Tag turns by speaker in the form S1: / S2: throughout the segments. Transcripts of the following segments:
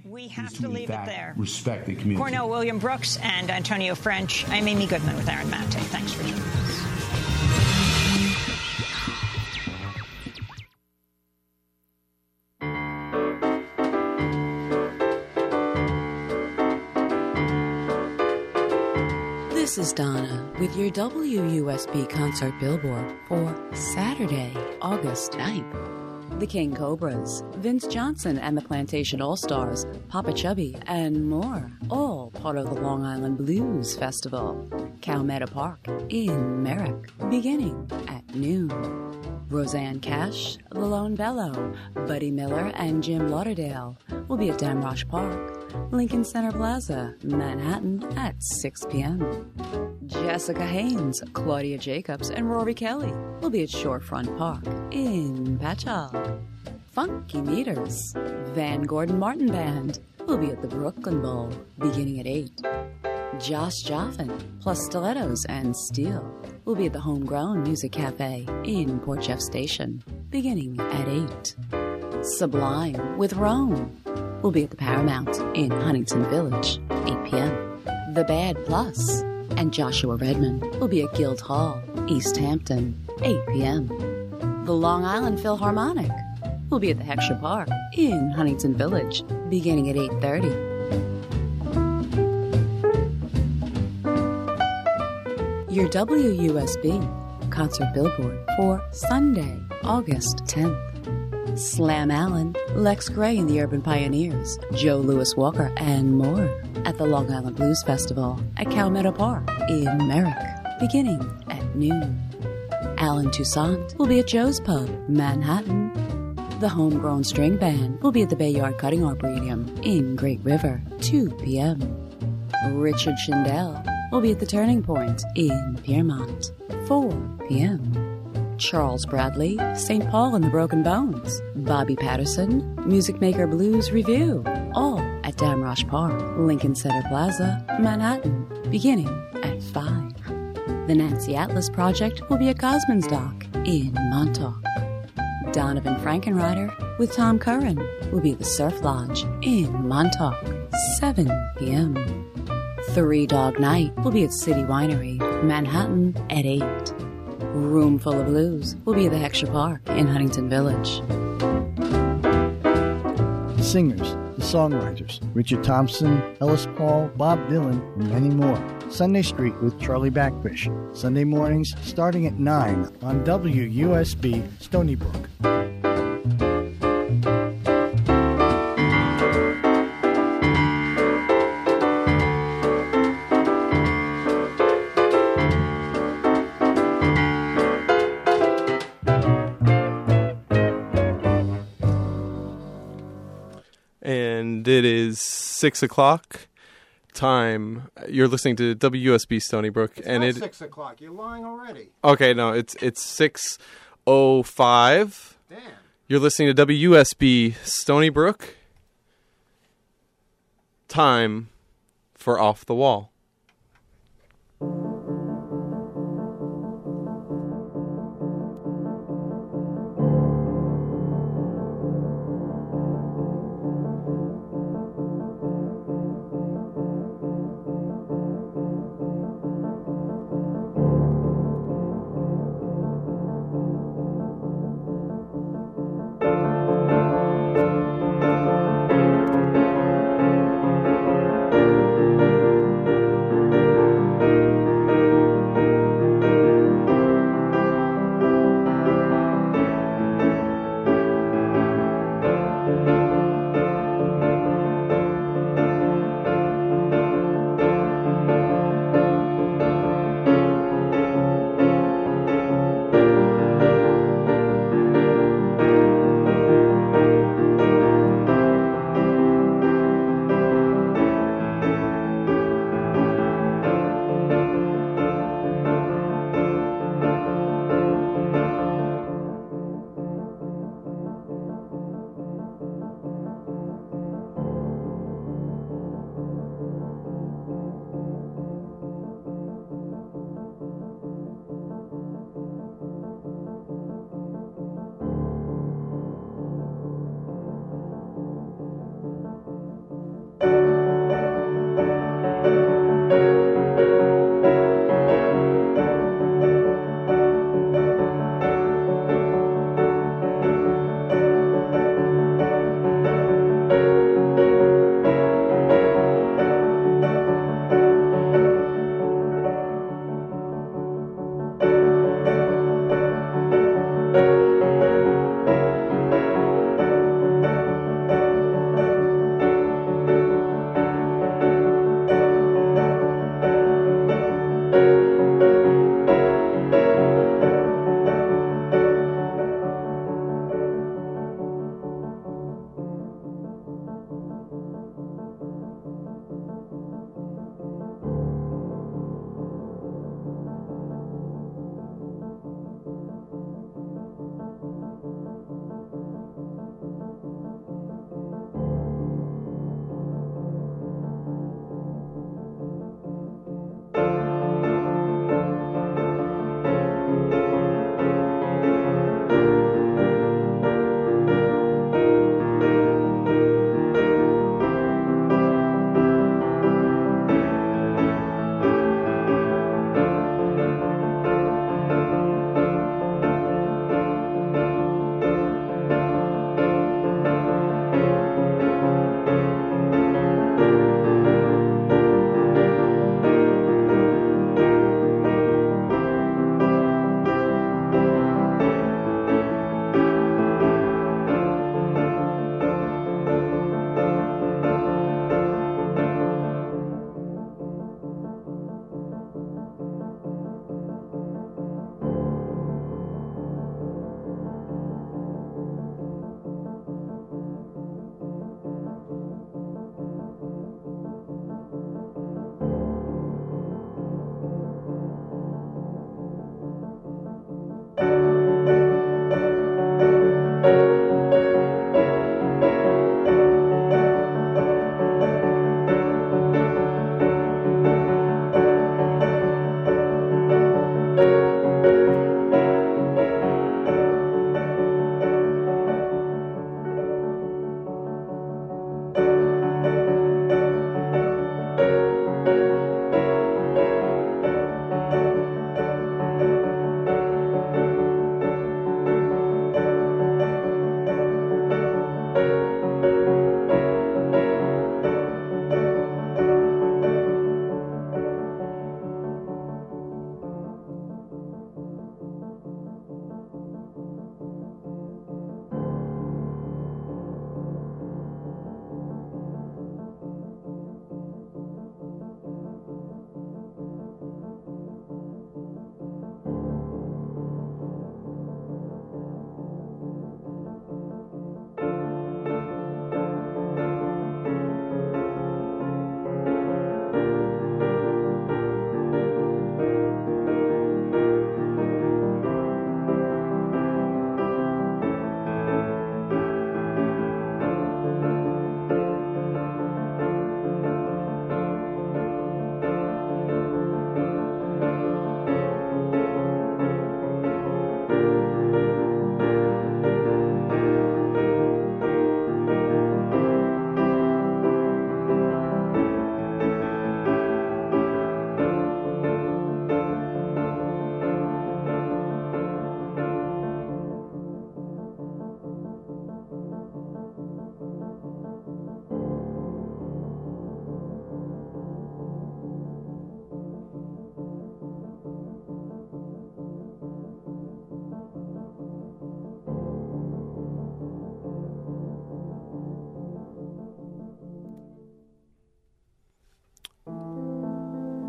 S1: We have to leave it there.
S2: Respect the community.
S1: Cornell William Brooks and Antonio French. I'm Amy Goodman with Aaron Maté. Thanks for joining us.
S3: This is Donna with your WUSB concert billboard for Saturday, August 9th. The King Cobras, Vince Johnson and the Plantation All-Stars, Papa Chubby, and more, all part of the Long Island Blues Festival. Calmetta Park in Merrick, beginning at noon. Roseanne Cash, The Lone Bellow, Buddy Miller, and Jim Lauderdale will be at Damrosch Park, Lincoln Center Plaza, Manhattan at 6 p.m. Jessica Haynes, Claudia Jacobs, and Rory Kelly will be at Shorefront Park in Patchogue. Funky Meters, Van Gordon Martin Band will be at the Brooklyn Bowl, beginning at 8. Josh Joffin, plus Stilettos and Steel, will be at the Homegrown Music Cafe in Port Jeff Station, beginning at 8. Sublime with Rome will be at the Paramount in Huntington Village, 8 p.m. The Bad Plus and Joshua Redman will be at Guild Hall, East Hampton, 8 p.m. The Long Island Philharmonic will be at the Heckscher Park in Huntington Village, beginning at 8:30. Your WUSB concert billboard for Sunday, August 10th. Slam Allen, Lex Gray and the Urban Pioneers, Joe Louis Walker, and more at the Long Island Blues Festival at Calmetta Park in Merrick, beginning at noon. Alan Toussaint will be at Joe's Pub, Manhattan. The Homegrown String Band will be at the Bayard Cutting Arboretum in Great River, 2 p.m. Richard Schindel will be at the Turning Point in Piermont, 4 p.m. Charles Bradley, St. Paul and the Broken Bones, Bobby Patterson, Music Maker Blues Review, all at Damrosch Park, Lincoln Center Plaza, Manhattan, beginning at 5. The Nancy Atlas Project will be at Cosman's Dock in Montauk. Donovan Frankenrider with Tom Curran will be at the Surf Lodge in Montauk, 7 p.m. Three Dog Night will be at City Winery, Manhattan, at 8. Room Full of Blues will be at the Heckscher Park in Huntington Village.
S4: The singers, the songwriters, Richard Thompson, Ellis Paul, Bob Dylan, and many more. Sunday Street with Charlie Backfish. Sunday mornings starting at 9 on WUSB Stony Brook.
S5: And it is 6 o'clock. Time. You're listening to WUSB Stony Brook,
S6: and it's 6 o'clock. You're lying already.
S5: Okay, no, it's 6:05.
S6: Damn.
S5: You're listening to WUSB Stony Brook. Time for Off the Wall.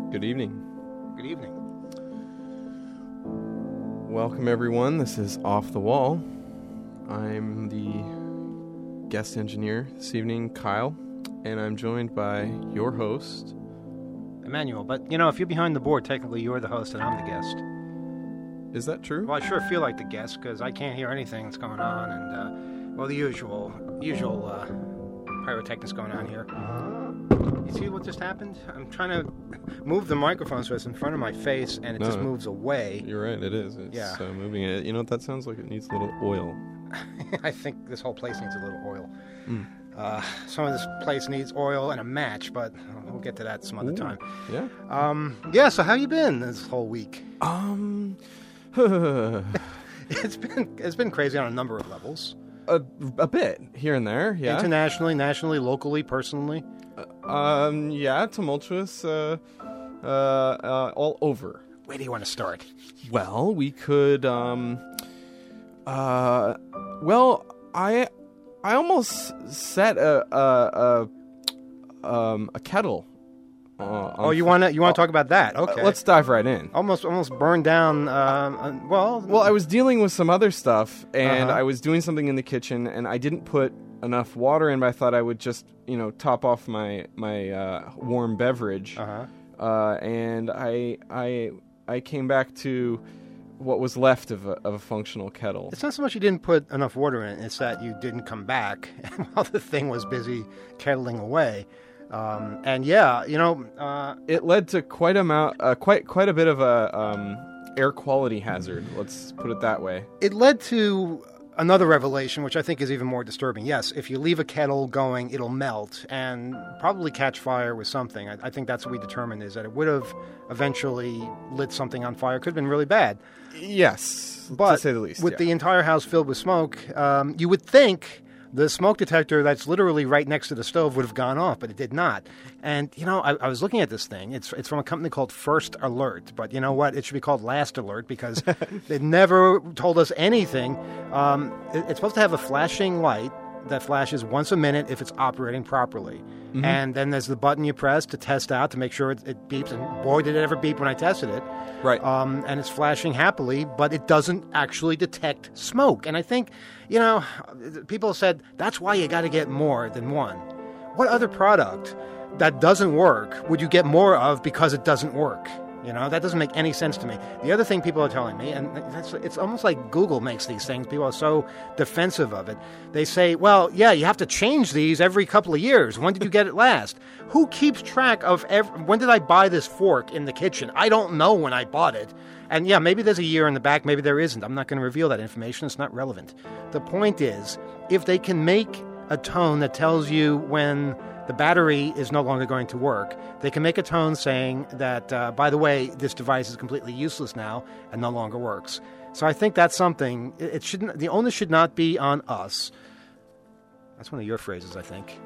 S5: Good evening.
S6: Good evening.
S5: Welcome, everyone. This is Off the Wall. I'm the guest engineer this evening, Kyle, and I'm joined by your host,
S6: Emmanuel. But, if you're behind the board, technically you're the host and I'm the guest.
S5: Is that true?
S6: Well, I sure feel like the guest because I can't hear anything that's going on. And, the usual pyrotechnics going on here. You see what just happened? I'm trying to move the microphone so it's in front of my face, and it just moves away.
S5: You're right, it is. It's moving it. You know what that sounds like? It needs a little oil.
S6: I think this whole place needs a little oil. Some of this place needs oil and a match, but we'll get to that some other time.
S5: Yeah?
S6: So how you been this whole week? It's been crazy on a number of levels.
S5: A bit, here and there, yeah.
S6: Internationally, nationally, locally, personally.
S5: Tumultuous, all over.
S6: Where do you want to start?
S5: Well, we could, I almost set a kettle.
S6: You want to talk about that? Okay.
S5: Let's dive right in.
S6: Almost burned down. Well,
S5: I was dealing with some other stuff, and I was doing something in the kitchen, and I didn't put enough water in, but I thought I would just, top off my warm beverage. And I came back to what was left of a functional kettle.
S6: It's not so much you didn't put enough water in; it's that you didn't come back while the thing was busy kettling away.
S5: It led to quite a bit of a air quality hazard. Let's put it that way.
S6: It led to another revelation, which I think is even more disturbing. Yes, if you leave a kettle going, it'll melt and probably catch fire with something. I think that's what we determined, is that it would have eventually lit something on fire. Could have been really bad.
S5: Yes,
S6: but
S5: to say the least.
S6: With the entire house filled with smoke, you would think the smoke detector that's literally right next to the stove would have gone off, but it did not. And, I was looking at this thing. It's from a company called First Alert. But you know what? It should be called Last Alert because they never told us anything. It's supposed to have a flashing light that flashes once a minute if it's operating properly. Mm-hmm. And then there's the button you press to test out to make sure it beeps. And boy, did it ever beep when I tested it.
S5: Right.
S6: And it's flashing happily, but it doesn't actually detect smoke. And I think, people said, that's why you got to get more than one. What other product that doesn't work would you get more of because it doesn't work? That doesn't make any sense to me. The other thing people are telling me, and it's almost like Google makes these things. People are so defensive of it. They say, well, yeah, you have to change these every couple of years. When did you get it last? Who keeps track of when did I buy this fork in the kitchen? I don't know when I bought it. And yeah, maybe there's a year in the back, maybe there isn't. I'm not going to reveal that information. It's not relevant. The point is, if they can make a tone that tells you when the battery is no longer going to work, they can make a tone saying that, by the way, this device is completely useless now and no longer works. So I think that's something. It shouldn't. The onus should not be on us. That's one of your phrases, I think.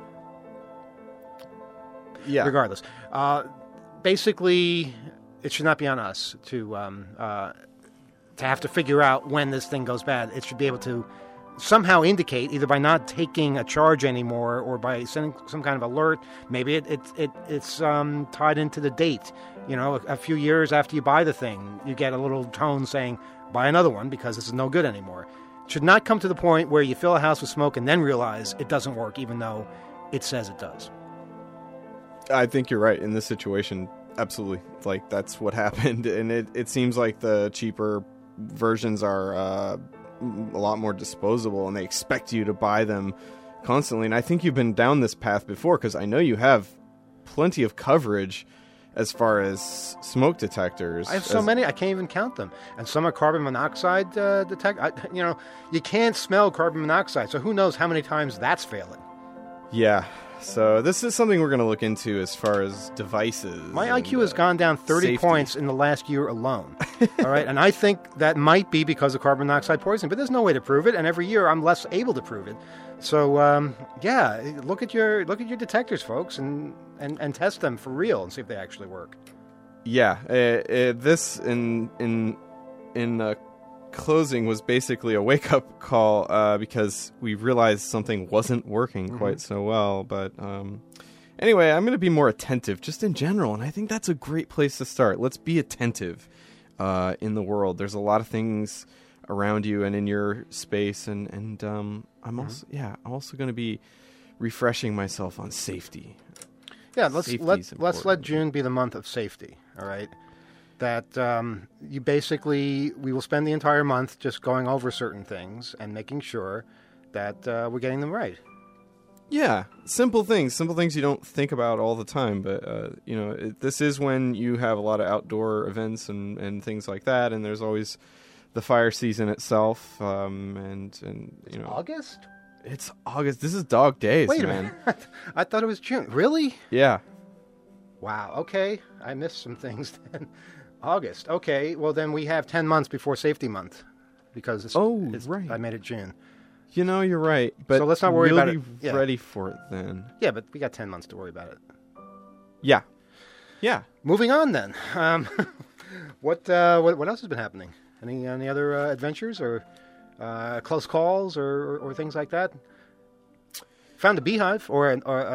S5: Yeah.
S6: Regardless, basically, it should not be on us to have to figure out when this thing goes bad. It should be able to somehow indicate, either by not taking a charge anymore or by sending some kind of alert. Maybe it's tied into the date. A few years after you buy the thing, you get a little tone saying, buy another one because this is no good anymore. It should not come to the point where you fill a house with smoke and then realize it doesn't work even though it says it does.
S5: I think you're right in this situation. Absolutely. Like, that's what happened. And it seems like the cheaper versions are a lot more disposable, and they expect you to buy them constantly. And I think you've been down this path before, because I know you have plenty of coverage as far as smoke detectors.
S6: I have so many, I can't even count them. And some are carbon monoxide you can't smell carbon monoxide, so who knows how many times that's failing.
S5: Yeah. So this is something we're going to look into as far as devices.
S6: My IQ has gone down 30
S5: safety
S6: points in the last year alone. All right, and I think that might be because of carbon monoxide poisoning, but there's no way to prove it, and every year I'm less able to prove it. So look at your detectors, folks, and test them for real and see if they actually work.
S5: Yeah, this in closing was basically a wake-up call because we realized something wasn't working quite so well. But Anyway, I'm going to be more attentive just in general, and I think that's a great place to start. Let's be attentive in the world. There's a lot of things around you and in your space, and I'm also going to be refreshing myself on safety.
S6: Yeah, let's let June be the month of safety. All right, that we will spend the entire month just going over certain things and making sure that we're getting them right.
S5: Yeah, simple things you don't think about all the time. But this is when you have a lot of outdoor events and things like that, and there's always the fire season itself.
S6: August.
S5: It's August. This is dog days,
S6: Wait
S5: man.
S6: a minute. I thought it was June. Really?
S5: Yeah.
S6: Wow. Okay. I missed some things then. August. Okay. Well, then we have 10 months before safety month because
S5: right.
S6: I made it June.
S5: You're right. But
S6: so let's not worry about it.
S5: Be ready for it then.
S6: Yeah, but we got 10 months to worry about it.
S5: Yeah. Yeah.
S6: Moving on then. What else has been happening? Any other adventures or close calls or things like that? Found a beehive or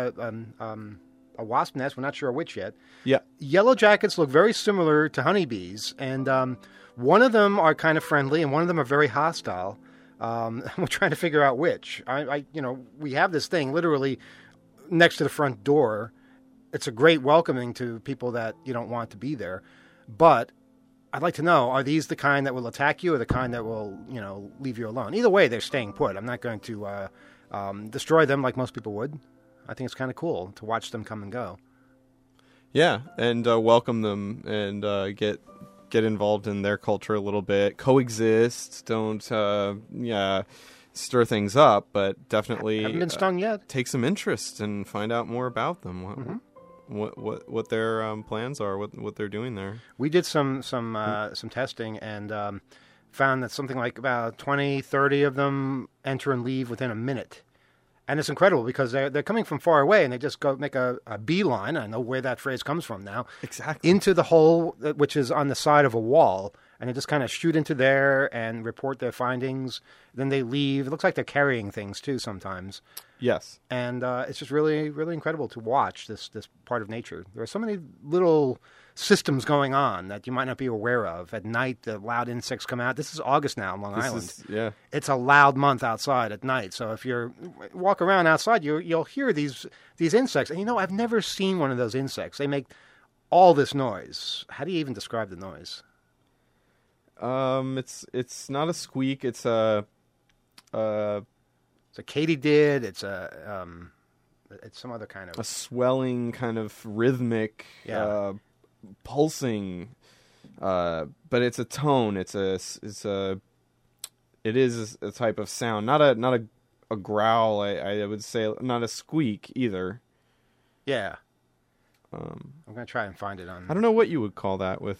S6: a wasp nest. We're not sure which yet.
S5: Yeah.
S6: Yellow jackets look very similar to honeybees, and one of them are kind of friendly, and one of them are very hostile. We're trying to figure out which. We have this thing literally next to the front door. It's a great welcoming to people that you don't want to be there, but I'd like to know, are these the kind that will attack you or the kind that will, leave you alone? Either way, they're staying put. I'm not going to destroy them like most people would. I think it's kind of cool to watch them come and go.
S5: Yeah, and welcome them and get involved in their culture a little bit. Coexist. Don't, stir things up, but definitely...
S6: Haven't been stung yet.
S5: Take some interest and find out more about them. What their plans are, what they're doing there.
S6: We did some testing and found that something like about 20, 30 of them enter and leave within a minute. And it's incredible because they're coming from far away and they just go make a beeline. I know where that phrase comes from now.
S5: Exactly.
S6: Into the hole, which is on the side of a wall. And they just kind of shoot into there and report their findings. Then they leave. It looks like they're carrying things too sometimes.
S5: Yes.
S6: And it's just really, really incredible to watch this part of nature. There are so many little systems going on that you might not be aware of. At night, the loud insects come out. This is August now in Long Island. It's a loud month outside at night. So if you walk around outside, you'll hear these insects. And I've never seen one of those insects. They make all this noise. How do you even describe the noise?
S5: It's not a squeak. It's a
S6: katydid. It's some other kind of
S5: a swelling, kind of rhythmic, pulsing. But it's a tone. It is a type of sound. Not a growl. I would say not a squeak either.
S6: Yeah. I'm gonna try and find it on.
S5: I don't know what you would call that with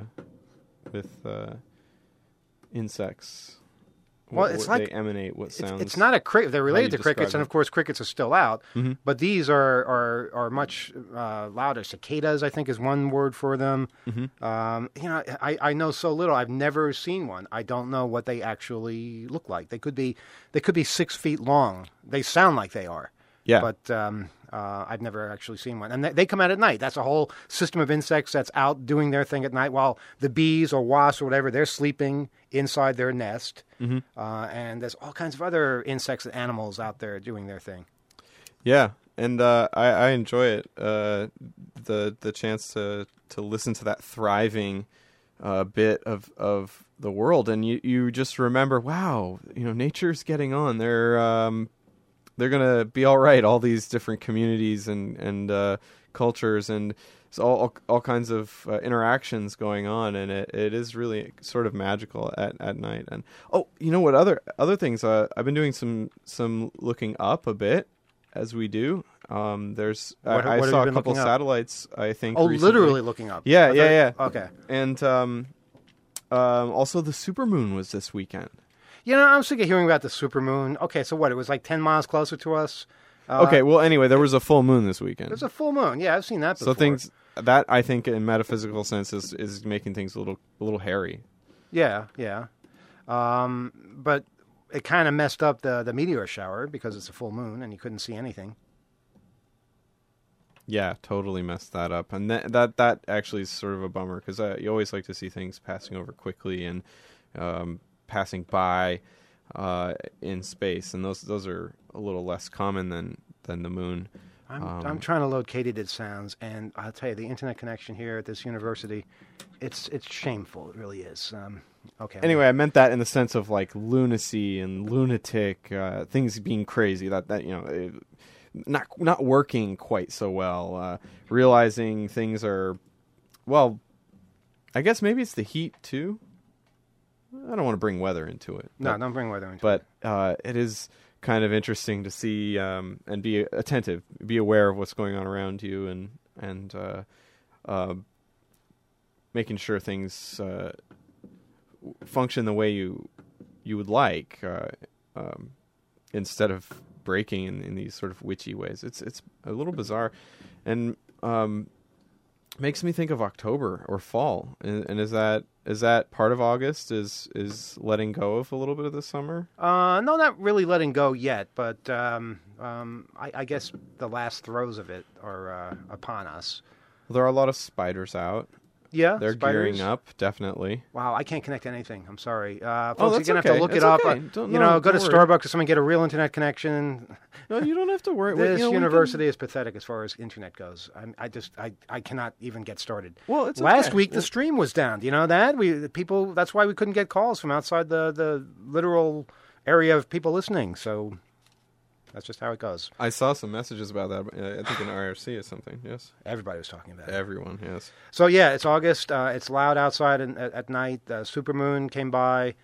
S5: insects.
S6: Well, it's like
S5: they emanate. What sounds?
S6: It's not a cricket. They're related to crickets, and of course, crickets are still out.
S5: Mm-hmm.
S6: But these are much louder. Cicadas, I think, is one word for them.
S5: Mm-hmm.
S6: I know so little. I've never seen one. I don't know what they actually look like. They could be 6 feet long. They sound like they are.
S5: Yeah.
S6: But I've never actually seen one. And they come out at night. That's a whole system of insects that's out doing their thing at night while the bees or wasps or whatever, they're sleeping inside their nest.
S5: Mm-hmm.
S6: And there's all kinds of other insects and animals out there doing their thing.
S5: Yeah, and I enjoy it. The chance to listen to that thriving bit of the world, and you just remember, wow, nature's getting on. They're gonna be all right. All these different communities and cultures, and there's all kinds of interactions going on, and it is really sort of magical at night. And what other things? I've been doing some looking up a bit as we do. I saw a couple satellites. I think.
S6: Oh,
S5: recently.
S6: Literally looking up.
S5: Yeah.
S6: Okay.
S5: And also the supermoon was this weekend.
S6: I'm sick of hearing about the supermoon. Okay, so what? It was like 10 miles closer to us.
S5: Okay, well, anyway, there was a full moon this weekend.
S6: There's a full moon. Yeah, I've seen that before.
S5: So things that I think, in metaphysical sense, is making things a little hairy.
S6: Yeah. But it kind of messed up the meteor shower because it's a full moon and you couldn't see anything.
S5: Yeah, totally messed that up, and that actually is sort of a bummer because you always like to see things passing over quickly and passing by in space, and those are a little less common than the moon.
S6: I'm trying to load Katydid sounds, and I'll tell you, the internet connection here at this university, it's shameful. It really is. Okay.
S5: Anyway, I meant that in the sense of like lunacy and lunatic things being crazy. That not working quite so well. Realizing things are, well, I guess maybe it's the heat too. I don't want to bring weather into it.
S6: No, don't bring weather into it.
S5: But it is kind of interesting to see and be attentive, be aware of what's going on around you, and making sure things function the way you would like, instead of breaking in these sort of witchy ways. It's a little bizarre, and makes me think of October or fall. And is that part of August? Is letting go of a little bit of the summer?
S6: No, not really letting go yet, but I guess the last throes of it are upon us.
S5: Well, there are a lot of spiders out.
S6: Yeah,
S5: they're
S6: spiders.
S5: gearing up, definitely.
S6: Wow, I can't connect to anything. I'm sorry. Folks,
S5: that's
S6: you're going to have to
S5: okay.
S6: look
S5: It's
S6: it up.
S5: okay.
S6: Go to
S5: don't worry.
S6: Starbucks or something, get a real internet connection.
S5: No, you don't have to worry.
S6: This
S5: we
S6: university is pathetic as far as internet goes. I cannot even get started.
S5: Well, it's
S6: Last
S5: okay.
S6: week the stream was down. Do you know that? That's why we couldn't get calls from outside the literal area of people listening. So that's just how it goes.
S5: I saw some messages about that. I think in IRC or something. Yes,
S6: Everybody was talking about it.
S5: everyone. Yes.
S6: So yeah, it's August. It's loud outside at night. Supermoon came by.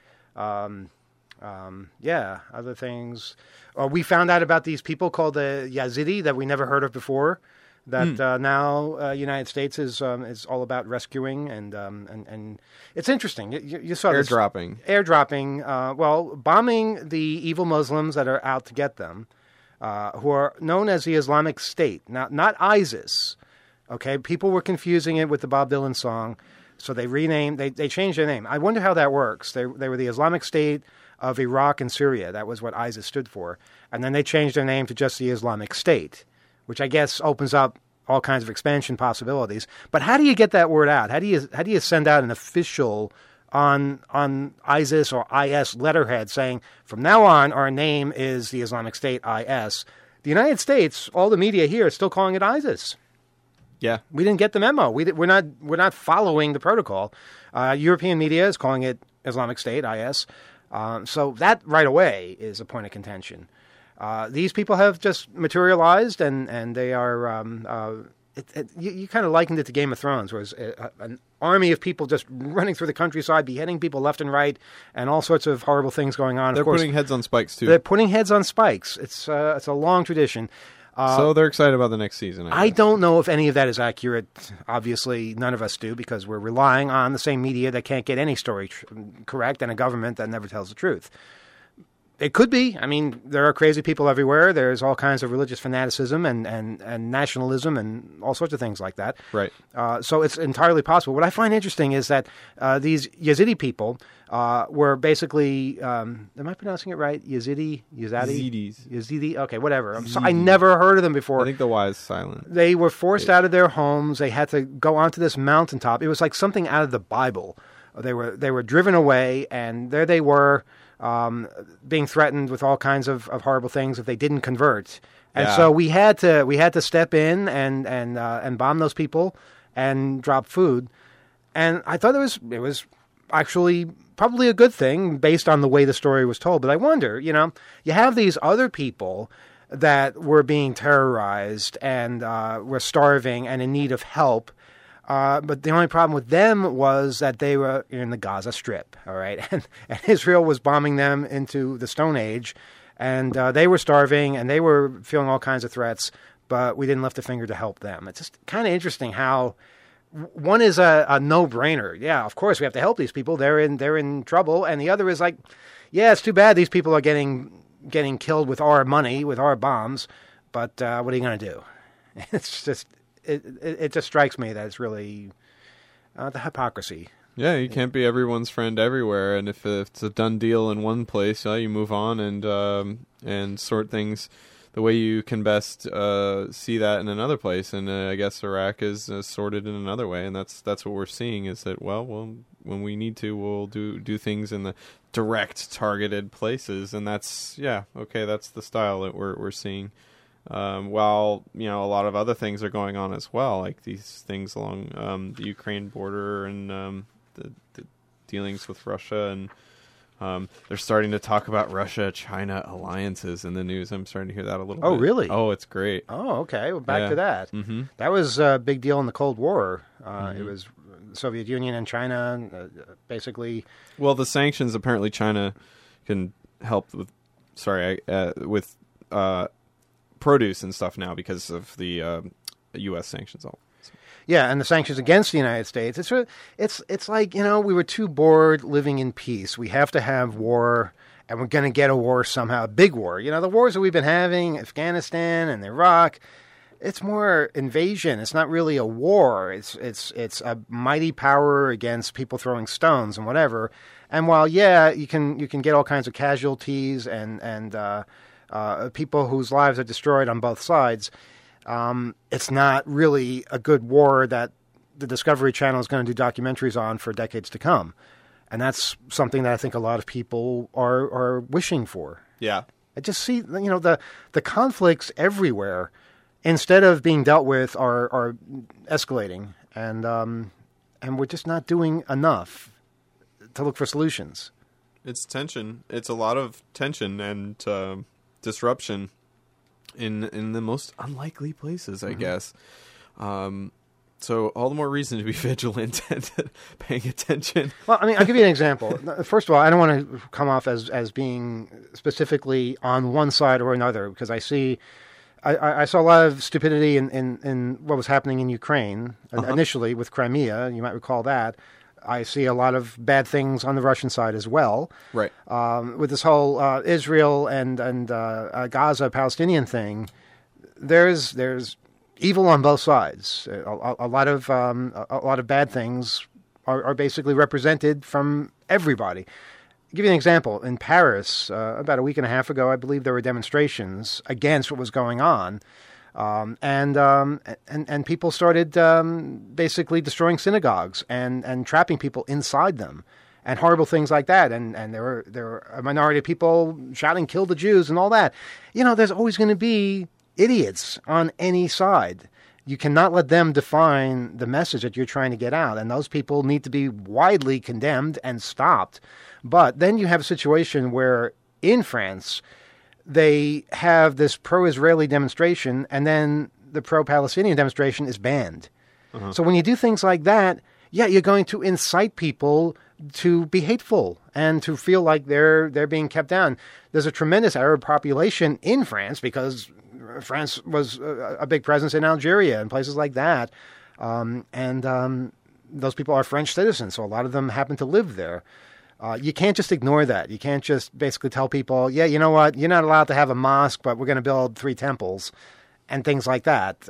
S6: Yeah, other things. We found out about these people called the Yazidi that we never heard of before. That now United States is all about rescuing, and it's interesting. You saw this airdropping. Well, bombing the evil Muslims that are out to get them, who are known as the Islamic State, not ISIS. Okay, people were confusing it with the Bob Dylan song, so they renamed. They changed their name. I wonder how that works. They were the Islamic State of Iraq and Syria. That was what ISIS stood for, and then they changed their name to just the Islamic State, which I guess opens up all kinds of expansion possibilities. But how do you get that word out? How do you send out an official on ISIS or IS letterhead saying, from now on, our name is the Islamic State, IS? The United States, all the media here is still calling it ISIS.
S5: Yeah.
S6: We didn't get the memo. We're not following the protocol. European media is calling it Islamic State, IS. So that right away is a point of contention. These people have just materialized, and they are. You kind of likened it to Game of Thrones, where it's an army of people just running through the countryside, beheading people left and right, and all sorts of horrible things going on.
S5: They're
S6: of course,
S5: putting heads on spikes too.
S6: They're putting heads on spikes. It's a long tradition.
S5: So they're excited about the next season.
S6: I don't know if any of that is accurate. Obviously, none of us do, because we're relying on the same media that can't get any story correct, and a government that never tells the truth. It could be. I mean, there are crazy people everywhere. There's all kinds of religious fanaticism and nationalism and all sorts of things like that.
S5: Right.
S6: So it's entirely possible. What I find interesting is that these Yazidi people were basically, am I pronouncing it right? Yazidis? Yazidi? Okay, whatever. I never heard of them before.
S5: I think the Y is silent.
S6: They were forced out of their homes. They had to go onto this mountaintop. It was like something out of the Bible. They were driven away, and there they were, being threatened with all kinds of horrible things if they didn't convert. And so we had to step in and bomb those people and drop food. And I thought it was actually probably a good thing based on the way the story was told. But I wonder, you have these other people that were being terrorized and were starving and in need of help. But the only problem with them was that they were in the Gaza Strip, all right? And Israel was bombing them into the Stone Age, and they were starving, and they were feeling all kinds of threats, but we didn't lift a finger to help them. It's just kind of interesting how one is a no-brainer. Yeah, of course we have to help these people. They're in trouble. And the other is like, yeah, it's too bad these people are getting killed with our money, with our bombs, but what are you going to do? It's just... It just strikes me that it's really the hypocrisy.
S5: Yeah, you can't be everyone's friend everywhere, and if it's a done deal in one place, you move on and sort things the way you can best see that in another place, and I guess Iraq is sorted in another way, and that's what we're seeing is that well when we need to, we'll do things in the direct targeted places, and that's that's the style that we're seeing. While a lot of other things are going on as well, like these things along the Ukraine border and the dealings with Russia, and they're starting to talk about Russia-China alliances in the news. I'm starting to hear that a little bit.
S6: Oh, really?
S5: Oh, it's great.
S6: Oh, okay. Well, back to that. Mm-hmm. That was a big deal in the Cold War. It was the Soviet Union and China basically. Well,
S5: the sanctions, apparently China can help with produce and stuff now because of the U.S. sanctions.
S6: Yeah, and the sanctions against the United States. It's like, we were too bored living in peace. We have to have war, and we're going to get a war somehow, a big war. The wars that we've been having, Afghanistan and Iraq, it's more invasion. It's not really a war. It's a mighty power against people throwing stones and whatever. And while, you can get all kinds of casualties and people whose lives are destroyed on both sides, it's not really a good war that the Discovery Channel is going to do documentaries on for decades to come. And that's something that I think a lot of people are wishing for.
S5: Yeah.
S6: I just see, the conflicts everywhere, instead of being dealt with, are escalating. And we're just not doing enough to look for solutions.
S5: It's tension. It's a lot of tension and disruption in the most unlikely places, I guess. So all the more reason to be vigilant and paying attention.
S6: Well, I'll give you an example. First of all, I don't want to come off as being specifically on one side or another, because I saw a lot of stupidity in what was happening in Ukraine initially with Crimea. You might recall that. I see a lot of bad things on the Russian side as well.
S5: Right.
S6: With this whole Israel and Gaza Palestinian thing, there's evil on both sides. A lot of bad things are basically represented from everybody. I'll give you an example. In Paris, about a week and a half ago, I believe there were demonstrations against what was going on. And people started basically destroying synagogues and trapping people inside them, and horrible things like that. And there were a minority of people shouting "Kill the Jews" and all that. There's always going to be idiots on any side. You cannot let them define the message that you're trying to get out, and those people need to be widely condemned and stopped. But then you have a situation where in France, they have this pro-Israeli demonstration, and then the pro-Palestinian demonstration is banned. So when you do things like that, you're going to incite people to be hateful and to feel like they're being kept down. There's a tremendous Arab population in France because France was a big presence in Algeria and places like that. Those people are French citizens, so a lot of them happen to live there. You can't just ignore that. You can't just basically tell people, you know what, you're not allowed to have a mosque, but we're going to build 3 temples and things like that.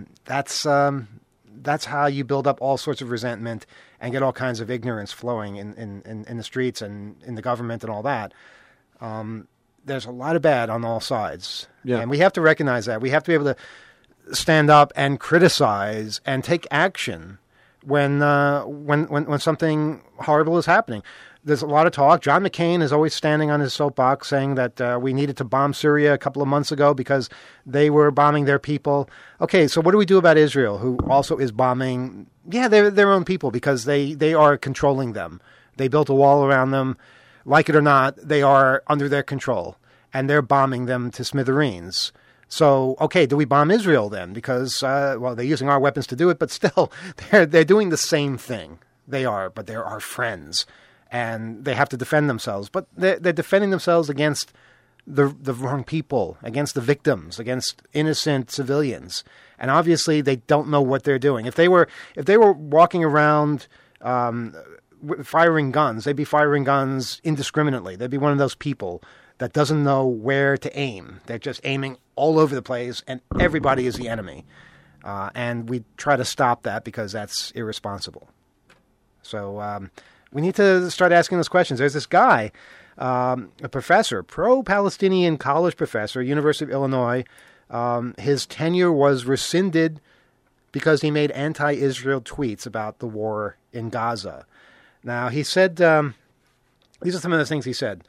S6: That's how you build up all sorts of resentment and get all kinds of ignorance flowing in the streets and in the government and all that. There's a lot of bad on all sides. Yeah. And we have to recognize that. We have to be able to stand up and criticize and take action when something horrible is happening. There's a lot of talk. John McCain is always standing on his soapbox saying that we needed to bomb Syria a couple of months ago because they were bombing their people. Okay, so what do we do about Israel, who also is bombing, their own people, because they are controlling them. They built a wall around them. Like it or not, they are under their control, and they're bombing them to smithereens. So, okay, do we bomb Israel then? Because, they're using our weapons to do it, but still, they're doing the same thing. They are, but they're our friends. And they have to defend themselves. But they're defending themselves against the wrong people, against the victims, against innocent civilians. And obviously they don't know what they're doing. If they were walking around firing guns, they'd be firing guns indiscriminately. They'd be one of those people that doesn't know where to aim. They're just aiming all over the place, and everybody is the enemy. And we try to stop that because that's irresponsible. So We need to start asking those questions. There's this guy, a professor, pro-Palestinian college professor, University of Illinois. His tenure was rescinded because he made anti-Israel tweets about the war in Gaza. Now, he said, these are some of the things he said.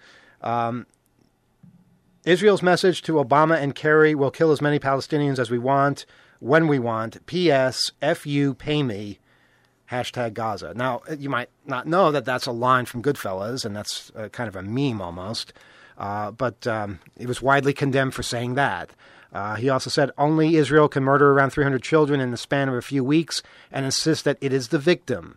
S6: Israel's message to Obama and Kerry: "We'll kill as many Palestinians as we want, when we want. P.S. F you, pay me. Hashtag Gaza." Now, you might not know that that's a line from Goodfellas, and that's kind of a meme almost. But he was widely condemned for saying that. He also said only Israel can murder around 300 children in the span of a few weeks and insist that it is the victim.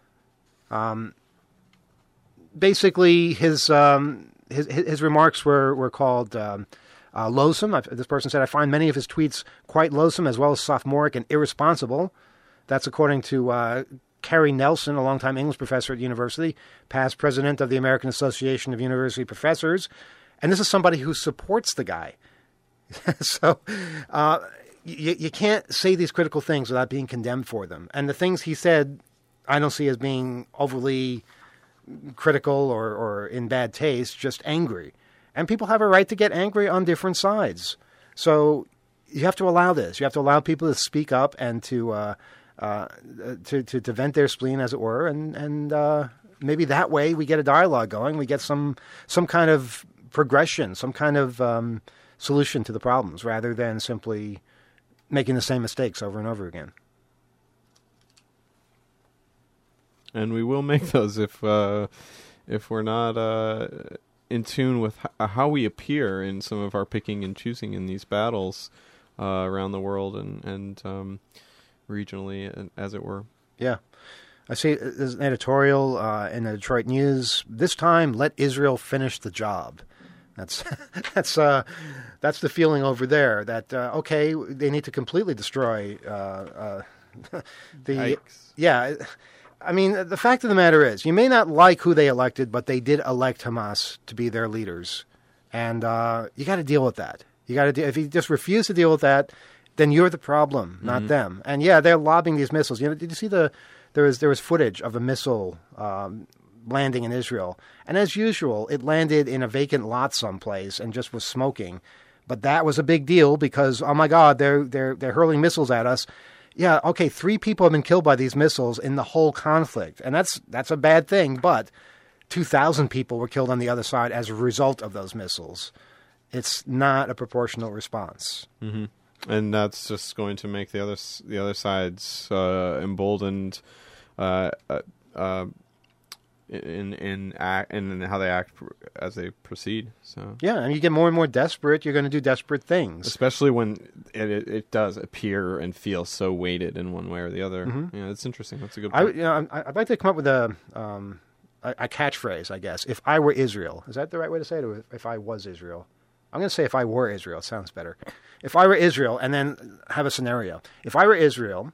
S6: Basically, his remarks were called loathsome. This person said, "I find many of his tweets quite loathsome as well as sophomoric and irresponsible." That's according to Carrie Nelson, a longtime English professor at the university, past president of the American Association of University Professors. And this is somebody who supports the guy. So you can't say these critical things without being condemned for them. And the things he said, I don't see as being overly critical or in bad taste, just angry. And people have a right to get angry on different sides. So you have to allow this. You have to allow people to speak up and to vent their spleen, as it were, and maybe that way we get a dialogue going. We get some kind of progression, some kind of solution to the problems, rather than simply making the same mistakes over and over again.
S5: And we will make those if we're not in tune with how we appear in some of our picking and choosing in these battles around the world and regionally, as it were. Yeah.
S6: I see there's an editorial in the Detroit News. This time, let Israel finish the job. That's the feeling over there. That okay, they need to completely destroy the.
S5: Yikes.
S6: Yeah, I mean, the fact of the matter is, you may not like who they elected, but they did elect Hamas to be their leaders, and you got to deal with that. You got to if you just refuse to deal with that, then you're the problem, not them. And yeah, they're lobbing these missiles. You know, did you see there was footage of a missile landing in Israel, and as usual, it landed in a vacant lot someplace and just was smoking. But that was a big deal because, oh my God, they're hurling missiles at us. Yeah, okay, 3 people have been killed by these missiles in the whole conflict, and that's a bad thing. But 2,000 people were killed on the other side as a result of those missiles. It's not a proportional response.
S5: Mm-hmm. And that's just going to make the other sides emboldened in how they act as they proceed. So
S6: yeah, and you get more and more desperate. You're going to do desperate things,
S5: especially when it does appear and feel so weighted in one way or the other. Mm-hmm. Yeah, it's interesting. That's a good point.
S6: I'd like to come up with a catchphrase, I guess. If I were Israel, is that the right way to say it? Or if I was Israel? I'm going to say if I were Israel. It sounds better. If I were Israel, and then have a scenario. If I were Israel,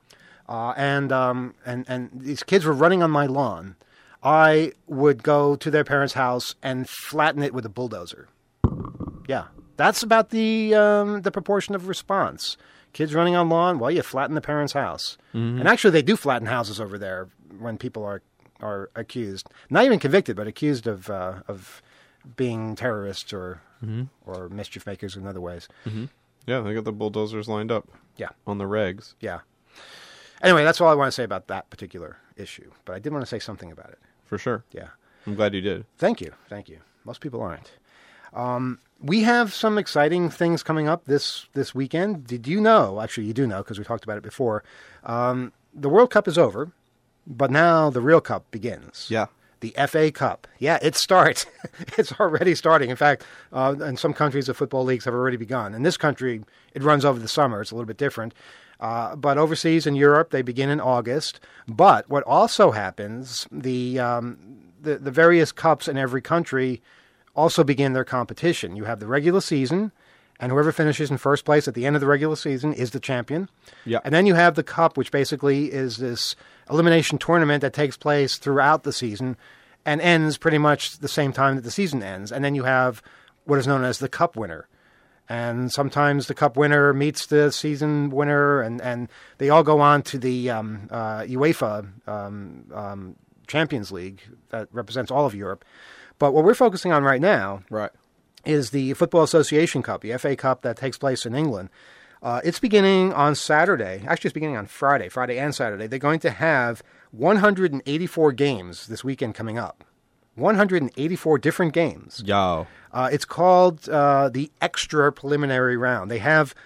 S6: and these kids were running on my lawn, I would go to their parents' house and flatten it with a bulldozer. Yeah, that's about the proportion of response. Kids running on lawn, well, you flatten the parents' house. Mm-hmm. And actually, they do flatten houses over there when people are accused, not even convicted, but accused of being terrorists or mischief makers in other ways.
S5: Mm-hmm. Yeah, they got the bulldozers lined up.
S6: Yeah,
S5: on the regs.
S6: Yeah. Anyway, that's all I want to say about that particular issue. But I did want to say something about it.
S5: For sure.
S6: Yeah.
S5: I'm glad you did.
S6: Thank you. Most people aren't. We have some exciting things coming up this weekend. Did you know? Actually, you do know because we talked about it before. The World Cup is over, but now the real Cup begins.
S5: Yeah.
S6: The FA Cup. Yeah, it starts. It's already starting. In fact, in some countries, the football leagues have already begun. In this country, it runs over the summer. It's a little bit different. But overseas in Europe, they begin in August. But what also happens, the various cups in every country also begin their competition. You have the regular season, and whoever finishes in first place at the end of the regular season is the champion.
S5: Yeah.
S6: And then you have the cup, which basically is this elimination tournament that takes place throughout the season and ends pretty much the same time that the season ends. And then you have what is known as the cup winner. And sometimes the cup winner meets the season winner, and they all go on to the UEFA Champions League that represents all of Europe. But what we're focusing on right now
S5: Right.
S6: is the Football Association Cup, the FA Cup that takes place in England. It's beginning on Saturday. Actually, it's beginning on Friday and Saturday. They're going to have 184 games this weekend coming up. 184 different games.
S5: Yo.
S6: It's called the Extra Preliminary Round. They have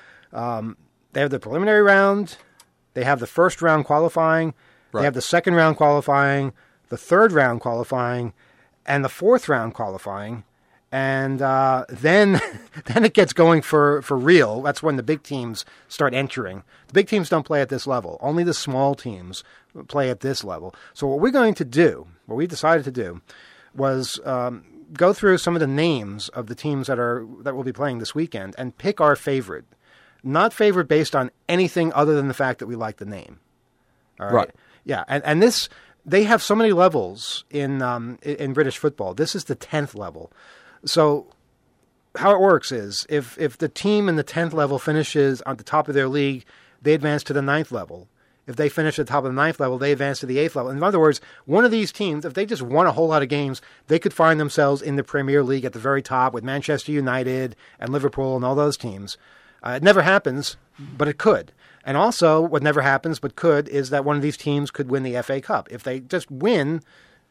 S6: the preliminary round. They have the first round qualifying.
S5: Right.
S6: They have the second round qualifying, the third round qualifying, and the fourth round qualifying. And then it gets going for real. That's when the big teams start entering. The big teams don't play at this level. Only the small teams play at this level. So what we're going to do, what we decided to do, was go through some of the names of the teams that will be playing this weekend and pick our favorite. Not favorite based on anything other than the fact that we like the name. All right.
S5: Right.
S6: Yeah, and this, they have so many levels in British football. This is the 10th level. So how it works is if the team in the 10th level finishes on the top of their league, they advance to the 9th level. If they finish at the top of the 9th level, they advance to the 8th level. In other words, one of these teams, if they just won a whole lot of games, they could find themselves in the Premier League at the very top with Manchester United and Liverpool and all those teams. It never happens, but it could. And also, what never happens but could is that one of these teams could win the FA Cup. If they just win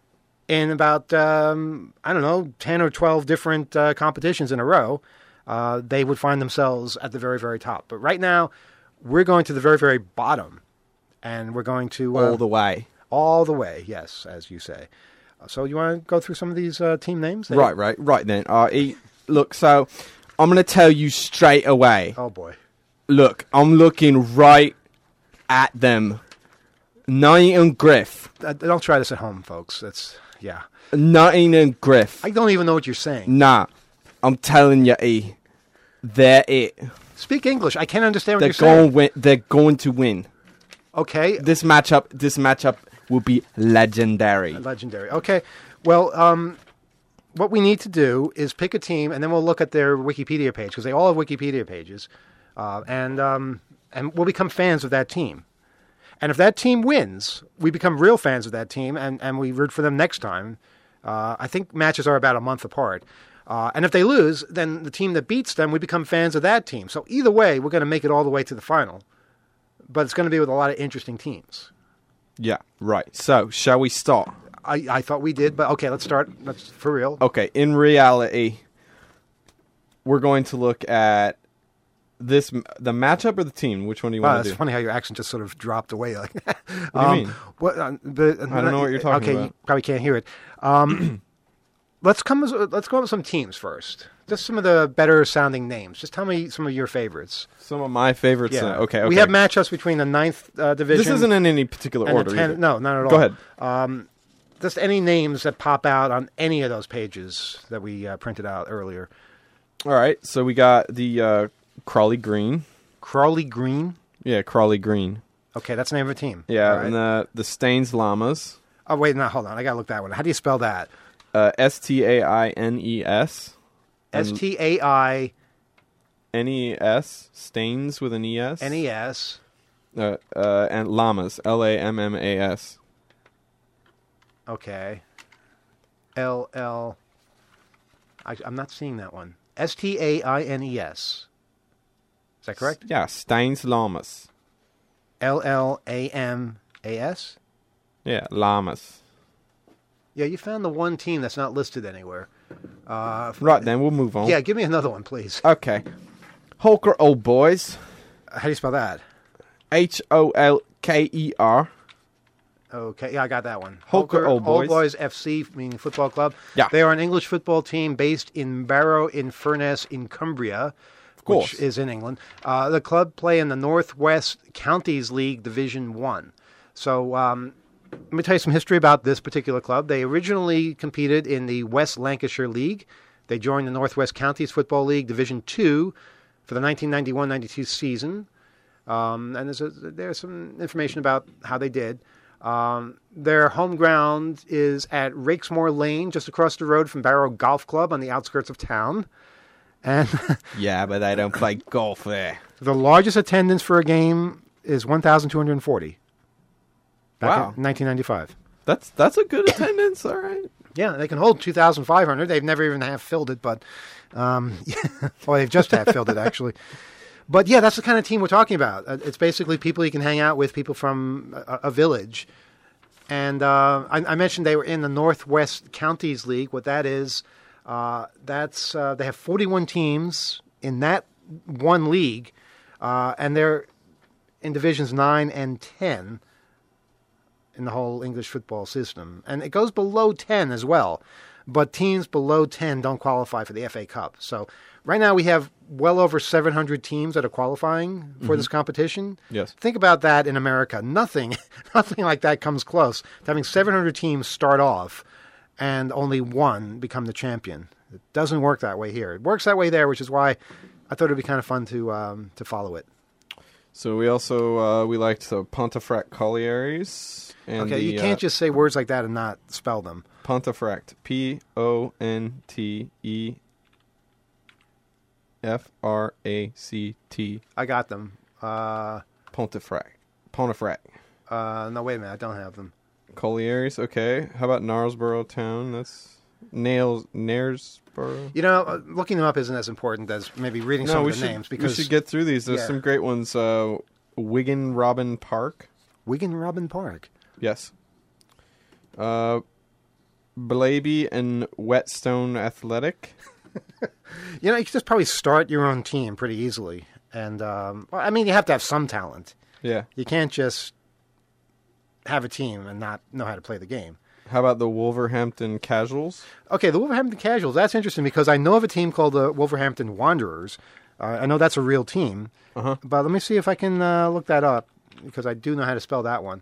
S6: in about, 10 or 12 different competitions in a row, they would find themselves at the very, very top. But right now, we're going to the very, very bottom. And we're going to...
S5: All the way.
S6: All the way, yes, as you say. So you want to go through some of these team names?
S5: Right then. Look, so I'm going to tell you straight away.
S6: Oh, boy.
S5: Look, I'm looking right at them. Nottingham Griff.
S6: Don't try this at home, folks. Yeah.
S5: Nottingham Griff.
S6: I don't even know what you're saying.
S5: Nah, I'm telling you, E. They're it.
S6: Speak English. I can't understand what you're saying.
S5: They're going to win.
S6: Okay.
S5: This matchup will be legendary.
S6: Legendary. Okay. Well, what we need to do is pick a team, and then we'll look at their Wikipedia page, because they all have Wikipedia pages, and we'll become fans of that team. And if that team wins, we become real fans of that team, and we root for them next time. I think matches are about a month apart. And if they lose, then the team that beats them, we become fans of that team. So either way, we're going to make it all the way to the final. But it's going to be with a lot of interesting teams.
S5: Yeah, right. So, shall we start?
S6: I thought we did, but okay, let's start. Let's for real.
S5: Okay, in reality, we're going to look at the matchup or the team. Which one do you want to do?
S6: It's funny how your accent just sort of dropped away. Like,
S5: what do you mean?
S6: I
S5: don't know what you're talking about.
S6: Okay, you probably can't hear it. Let's go with some teams first. Just some of the better sounding names. Just tell me some of your favorites.
S5: Some of my favorites.
S6: Yeah.
S5: Okay.
S6: We have matchups between the 9th division.
S5: This isn't in any particular order.
S6: No, not at all.
S5: Go ahead.
S6: Just any names that pop out on any of those pages that we printed out earlier.
S5: All right. So we got the Crawley Green.
S6: Crawley Green?
S5: Yeah, Crawley Green.
S6: Okay, that's the name of a team.
S5: Yeah,
S6: right.
S5: And the Staines Llamas.
S6: Oh, wait, no, hold on. I got to look that one. How do you spell that?
S5: Staines.
S6: Staines.
S5: Staines with an ES.
S6: NES.
S5: And Llamas. LAMMAS.
S6: Okay. I'm not seeing that one. STAINES. Is that correct?
S5: Yeah, Staines Llamas.
S6: LLAMAS?
S5: Yeah, Llamas.
S6: Yeah, you found the one team that's not listed anywhere.
S5: Right, then we'll move on.
S6: Yeah, give me another one, please.
S5: Okay. Holker Old Boys.
S6: How do you spell that?
S5: HOLKER.
S6: Okay, yeah, I got that one.
S5: Holker Old Boys.
S6: Old Boys FC, meaning football club.
S5: Yeah.
S6: They are an English football team based in Barrow-in-Furness in Cumbria, which is in England. The club play in the Northwest Counties League Division 1. So let me tell you some history about this particular club. They originally competed in the West Lancashire League. They joined the Northwest Counties Football League Division 2 for the 1991-92 season. And there's some information about how they did. Their home ground is at Rakesmoor Lane, just across the road from Barrow Golf Club on the outskirts of town. And
S5: yeah, but they don't play golf there.
S6: The largest attendance for a game is 1,240. Back in 1995.
S5: That's a good attendance. All right.
S6: Yeah, they can hold 2,500. They've never even half filled it, but well, they've just half filled it actually. But yeah, that's the kind of team we're talking about. It's basically people you can hang out with, people from a village. And I mentioned they were in the Northwest Counties League. What that is, that's they have 41 teams in that one league, and they're in divisions 9 and 10 in the whole English football system. And it goes below 10 as well. But teams below 10 don't qualify for the FA Cup. So right now we have well over 700 teams that are qualifying for this competition.
S5: Yes.
S6: Think about that in America. Nothing like that comes close to having 700 teams start off and only one become the champion. It doesn't work that way here. It works that way there, which is why I thought it would be kind of fun to follow it.
S5: So we also we liked the Pontefract Collieries. And
S6: okay, you can't just say words like that and not spell them.
S5: Pontefract, Pontefract.
S6: I got them.
S5: Pontefract.
S6: No, wait a minute. I don't have them.
S5: Collieries, okay. How about Knaresborough Town? That's Knaresborough.
S6: You know, looking them up isn't as important as maybe reading some of the names. Because
S5: we should get through these. There's some great ones. Wigan Robin Park.
S6: Wigan Robin Park.
S5: Yes. Blaby and Whetstone Athletic.
S6: You know, you could just probably start your own team pretty easily. And, I mean, you have to have some talent.
S5: Yeah.
S6: You can't just have a team and not know how to play the game.
S5: How about the Wolverhampton Casuals?
S6: Okay, the Wolverhampton Casuals, that's interesting because I know of a team called the Wolverhampton Wanderers. I know that's a real team.
S5: Uh-huh.
S6: But let me see if I can look that up because I do know how to spell that one.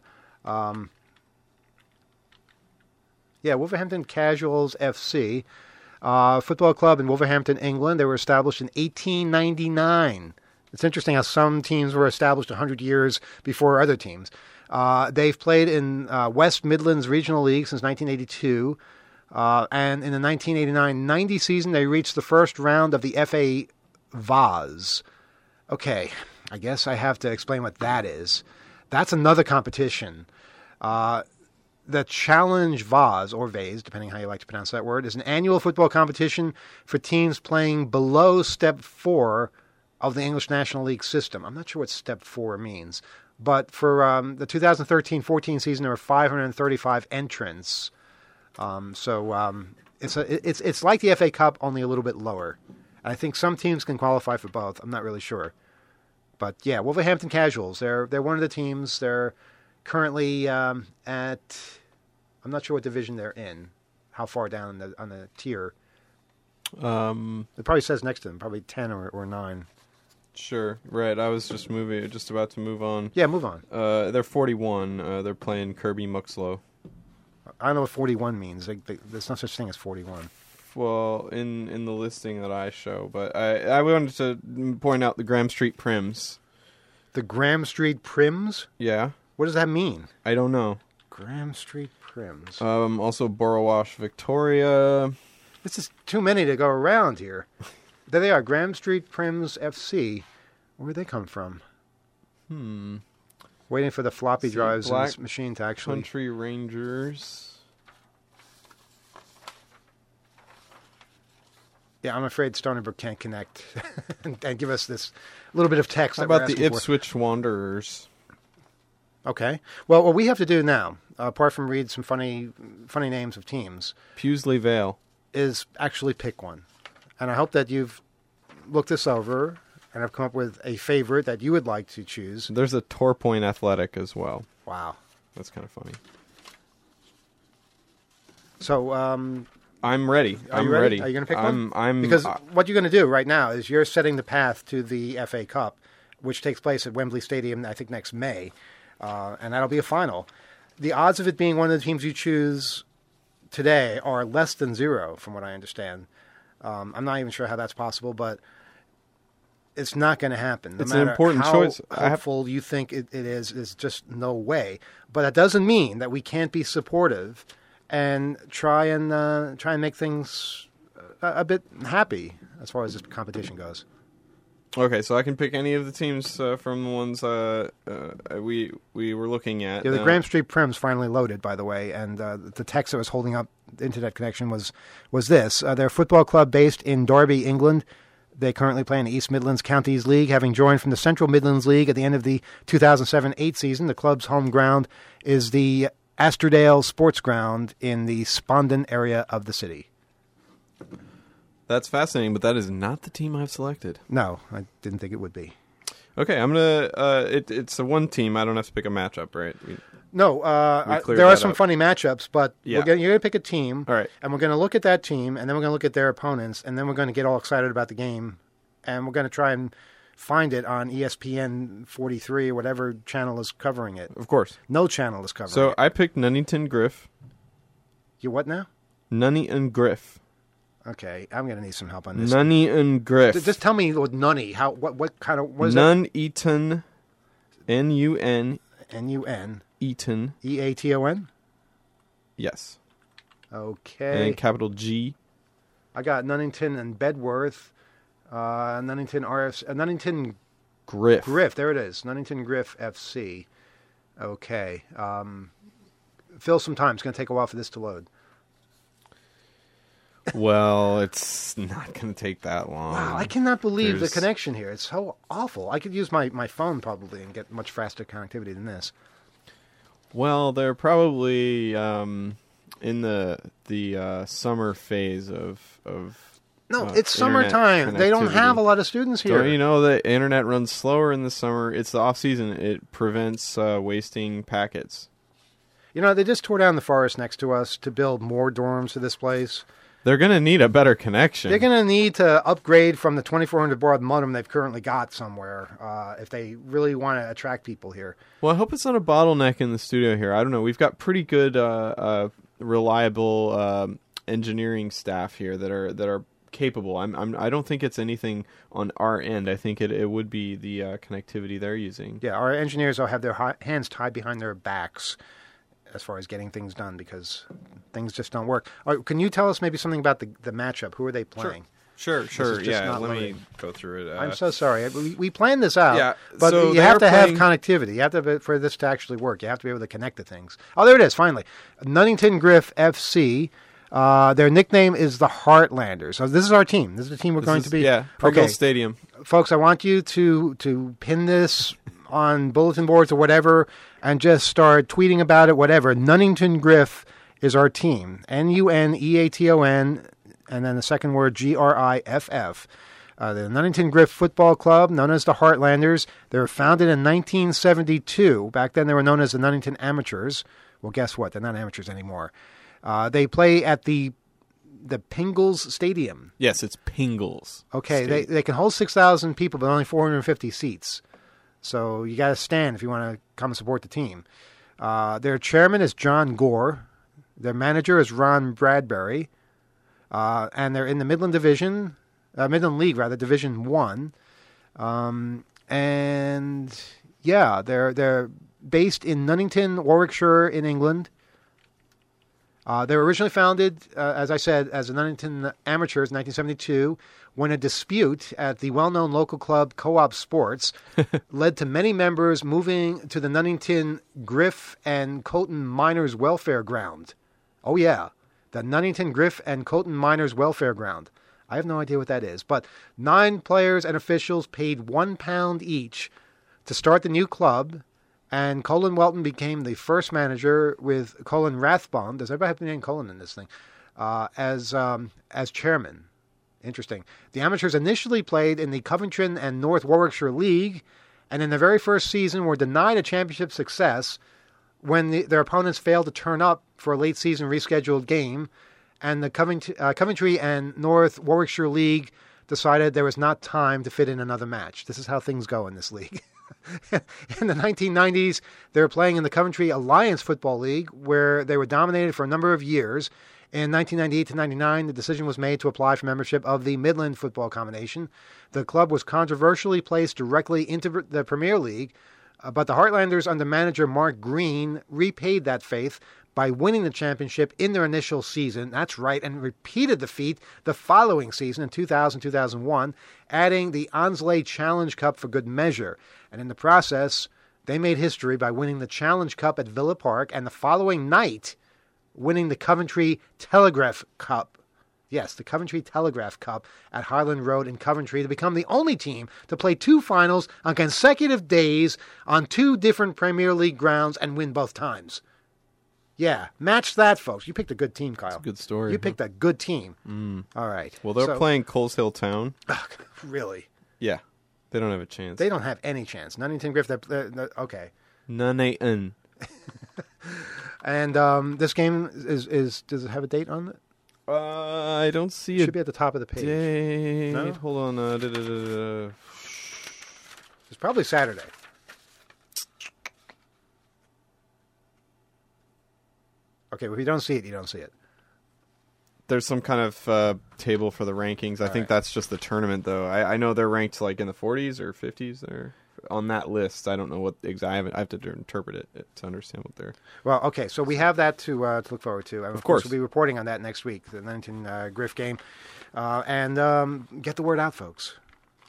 S6: Wolverhampton Casuals FC, football club in Wolverhampton, England. They were established in 1899. It's interesting how some teams were established 100 years before other teams. They've played in West Midlands Regional League since 1982. And in the 1989-90 season, they reached the first round of the FA Vase. Okay, I guess I have to explain what that is. That's another competition. The Challenge Vase, or Vase, depending how you like to pronounce that word, is an annual football competition for teams playing below Step 4 of the English National League system. I'm not sure what Step 4 means. But for the 2013-14 season, there were 535 entrants. It's like the FA Cup, only a little bit lower. And I think some teams can qualify for both. I'm not really sure. But yeah, Wolverhampton Casuals, they're one of the teams. They're currently at, I'm not sure what division they're in, how far down on the tier. It probably says next to them, probably 10 or 9.
S5: Sure, right. I was just about to move on.
S6: Yeah, move on.
S5: They're 41. They're playing Kirby Muxloe.
S6: I don't know what 41 means. There's no such thing as 41.
S5: Well, in the listing that I show, but I wanted to point out the Graham Street Prims.
S6: The Graham Street Prims?
S5: Yeah.
S6: What does that mean?
S5: I don't know.
S6: Graham Street Prims.
S5: Also Borowash Victoria.
S6: This is too many to go around here. There they are, Graham Street Prims FC. Where'd they come from? Waiting for the floppy drives in this machine to actually...
S5: Country Rangers.
S6: Yeah, I'm afraid Stony Brook can't connect and give us this little bit of text.
S5: How about the Ipswich Wanderers?
S6: Okay. Well, what we have to do now, apart from read some funny names of teams...
S5: Pewsley Vale. ...is
S6: actually pick one. And I hope that you've looked this over and have come up with a favorite that you would like to choose.
S5: There's a Torpoint Athletic as well.
S6: Wow.
S5: That's kind of funny.
S6: So,
S5: I'm ready.
S6: I'm ready. Are you going to pick one? Because what you're going to do right now is you're setting the path to the FA Cup, which takes place at Wembley Stadium, I think, next May. And that'll be a final. The odds of it being one of the teams you choose today are less than 0, from what I understand. I'm not even sure how that's possible, but it's not going to happen.
S5: It's an important choice.
S6: How hopeful you think it is just no way. But that doesn't mean that we can't be supportive and try and make things a bit happy as far as this competition goes.
S5: Okay, so I can pick any of the teams from the ones we were looking at.
S6: Yeah, the Graham Street Prim's finally loaded, by the way, and the text that was holding up the internet connection was this. They're a football club based in Derby, England. They currently play in the East Midlands Counties League, having joined from the Central Midlands League at the end of the 2007-8 season. The club's home ground is the Asterdale Sports Ground in the Spondon area of the city.
S5: That's fascinating, but that is not the team I've selected.
S6: No, I didn't think it would be.
S5: Okay, I'm gonna. It's a one team. I don't have to pick a matchup, right?
S6: No, there are some funny matchups, but you're going to pick a team,
S5: all right,
S6: and we're going to look at that team, and then we're going to look at their opponents, and then we're going to get all excited about the game, and we're going to try and find it on ESPN 43 or whatever channel is covering it.
S5: Of course.
S6: No channel is covering it.
S5: So I picked Nuneaton Griff.
S6: You what now?
S5: Nuneaton Griff.
S6: Okay, I'm going to need some help on this.
S5: Nuneaton Griff.
S6: Just tell me what Nunny, what kind of, what is
S5: Nuneaton, N-U-N.
S6: N-U-N.
S5: Eaton.
S6: E-A-T-O-N?
S5: Yes.
S6: Okay.
S5: And capital G.
S6: I got Nuneaton and Bedworth. Nuneaton RFC. Nuneaton
S5: Griff.
S6: Griff, there it is. Nuneaton Griff FC. Okay. Fill some time. It's going to take a while for this to load.
S5: Well, it's not going to take that long.
S6: Wow, I cannot believe the connection here. It's so awful. I could use my phone probably and get much faster connectivity than this.
S5: Well, they're probably in the summer phase of
S6: No, it's summertime. They don't have a lot of students here.
S5: Don't you know the internet runs slower in the summer? It's the off season. It prevents wasting packets.
S6: You know, they just tore down the forest next to us to build more dorms to this place.
S5: They're going to need a better connection.
S6: They're going to need to upgrade from the 2400 baud modem they've currently got somewhere if they really want to attract people here.
S5: Well, I hope it's not a bottleneck in the studio here. I don't know. We've got pretty good, reliable engineering staff here that are capable. I don't think it's anything on our end. I think it would be the connectivity they're using.
S6: Yeah, our engineers will have their hands tied behind their backs as far as getting things done because things just don't work. All right, can you tell us maybe something about the matchup? Who are they playing?
S5: Sure. Yeah, let
S6: loading.
S5: me go through it.
S6: I'm so sorry. We planned this out,
S5: yeah,
S6: but
S5: so
S6: you have to have connectivity. You have to for this to actually work. You have to be able to connect to things. Oh, there it is, finally. Nuneaton Griff FC. Their nickname is the Heartlanders. So this is our team. This is the team we're going to be.
S5: Yeah, Pringles Stadium.
S6: Folks, I want you to pin this on bulletin boards or whatever and just start tweeting about it, whatever. Nuneaton Griff is our team. Nuneaton, and then the second word, Griff. The Nuneaton Griff Football Club, known as the Heartlanders. They were founded in 1972. Back then they were known as the Nuneaton Amateurs. Well, guess what? They're not amateurs anymore. They play at the Pingles Stadium.
S5: Yes, it's Pingles.
S6: Okay, they can hold 6,000 people, but only 450 seats. So you got to stand if you want to come and support the team. Their chairman is John Gore. Their manager is Ron Bradbury. And they're in the Midland Division, Midland League rather, Division 1. And yeah, they're based in Nuneaton, Warwickshire in England. They were originally founded, as I said, as the Nuneaton Amateurs in 1972, when a dispute at the well-known local club Co-op Sports led to many members moving to the Nuneaton Griff and Colton Miners Welfare Ground. Oh, yeah, the Nuneaton Griff and Colton Miners Welfare Ground. I have no idea what that is, but 9 players and officials paid £1 each to start the new club. And Colin Welton became the first manager with Colin Rathbond. Does everybody have the name Colin in this thing? As chairman. Interesting. The amateurs initially played in the Coventry and North Warwickshire League, and in their very first season were denied a championship success when their opponents failed to turn up for a late season rescheduled game, and the Coventry and North Warwickshire League decided there was not time to fit in another match. This is how things go in this league. In the 1990s, they were playing in the Coventry Alliance Football League, where they were dominated for a number of years. In 1998 to 99, the decision was made to apply for membership of the Midland Football Combination. The club was controversially placed directly into the Premier League, but the Heartlanders under manager Mark Green repaid that faith by winning the championship in their initial season. That's right, and repeated the feat the following season in 2000-2001, adding the Onslow Challenge Cup for good measure. And in the process, they made history by winning the Challenge Cup at Villa Park, and the following night, winning the Coventry Telegraph Cup. Yes, the Coventry Telegraph Cup at Highland Road in Coventry to become the only team to play 2 finals on consecutive days on 2 different Premier League grounds and win both times. Yeah, match that, folks. You picked a good team, Kyle.
S5: That's a good story.
S6: You picked a good team. All right.
S5: Well, they're playing Coleshill Town.
S6: Really?
S5: Yeah. They don't have a chance.
S6: They don't have any chance. Nunnington Griff, okay.
S5: None.
S6: And this game is does it have a date on it?
S5: I don't see
S6: It should be at the top of the page.
S5: Date.
S6: No?
S5: Hold on.
S6: It's probably Saturday. Okay, well, if you don't see it, you don't see it.
S5: There's some kind of table for the rankings. I think that's just the tournament, though. I know they're ranked like in the 40s or 50s. They're on that list. I don't know what exactly. I have to interpret it to understand what they're.
S6: Well, okay, so we have that to look forward to. And
S5: of course,
S6: we'll be reporting on that next week, the Nunnington Griff game, and get the word out, folks.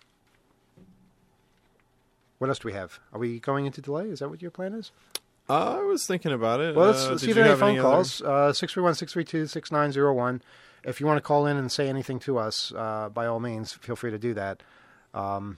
S6: What else do we have? Are we going into delay? Is that what your plan is?
S5: I was thinking about it.
S6: Well, let's see if there are any phone calls. 631-632-6901. If you want to call in and say anything to us, by all means, feel free to do that. Yeah,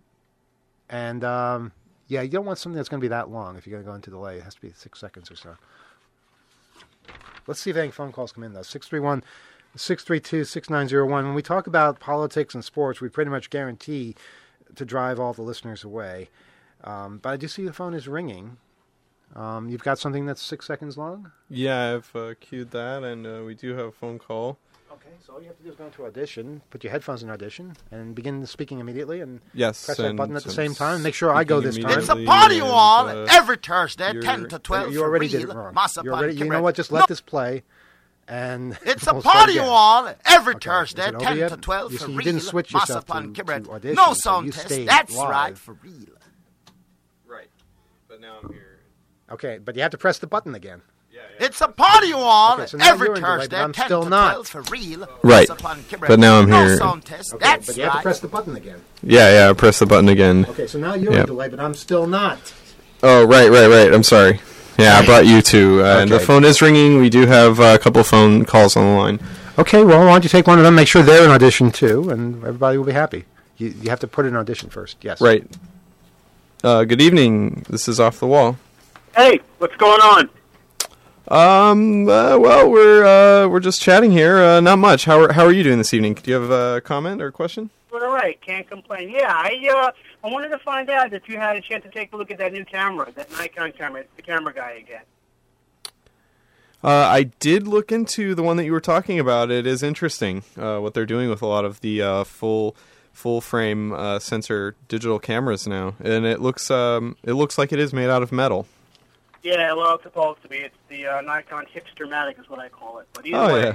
S6: you don't want something that's going to be that long. If you're going to go into delay, it has to be 6 seconds or so. Let's see if any phone calls come in, though. 631-632-6901. When we talk about politics and sports, we pretty much guarantee to drive all the listeners away. But I do see the phone is ringing. You've got something that's 6 seconds long?
S5: Yeah, I've queued that, and we do have a phone call.
S6: Okay, so all you have to do is go into Audition, put your headphones in Audition, and begin speaking immediately, and
S5: press
S6: that button at the same time. Make sure I go this time.
S2: It's a party wall every Thursday, 10 to 12
S6: You already did it wrong. You know what? Just let this play. And
S2: it's a party wall every Thursday, 10
S6: yet?
S2: to 12 for
S6: you
S2: real.
S6: didn't switch yourself to Audition.
S2: No
S6: so
S2: sound
S6: you
S2: test.
S6: stayed
S2: That's
S6: live.
S2: right, for real.
S5: Right, but now I'm here.
S6: Okay, but you have to press the button again.
S2: It's a party wall
S6: so
S2: every
S6: you're in delay,
S2: Thursday,
S6: but I'm
S2: 10
S6: still
S2: to
S6: not.
S2: 12 for real.
S5: Right, but now I'm
S2: no
S5: here.
S2: Sound test.
S6: Okay,
S2: That's
S6: but you have to
S2: right.
S6: press the button again.
S5: Yeah, I pressed the button again.
S6: Okay, so now you're in delay, but I'm still not.
S5: Oh, right. I'm sorry. Yeah, I brought you two. And the phone is ringing. We do have a couple phone calls on the line.
S6: Okay, well, why don't you take one of them, make sure they're in Audition too, and everybody will be happy. You have to put in Audition first, yes.
S5: Right. Good evening. This is Off the Wall.
S7: Hey, what's going on?
S5: Well, we're just chatting here. Not much. How are you doing this evening? Do you have a comment or a question?
S7: We're all right. Can't complain. Yeah, I wanted to find out if you had a chance to take a look at that new camera, that Nikon camera, the camera guy again.
S5: I did look into the one that you were talking about. It is interesting what they're doing with a lot of the full frame sensor digital cameras now, and it looks like it is made out of metal.
S7: Yeah, well, it's supposed to be. It's the Nikon Hipstermatic is what I call it. But either way,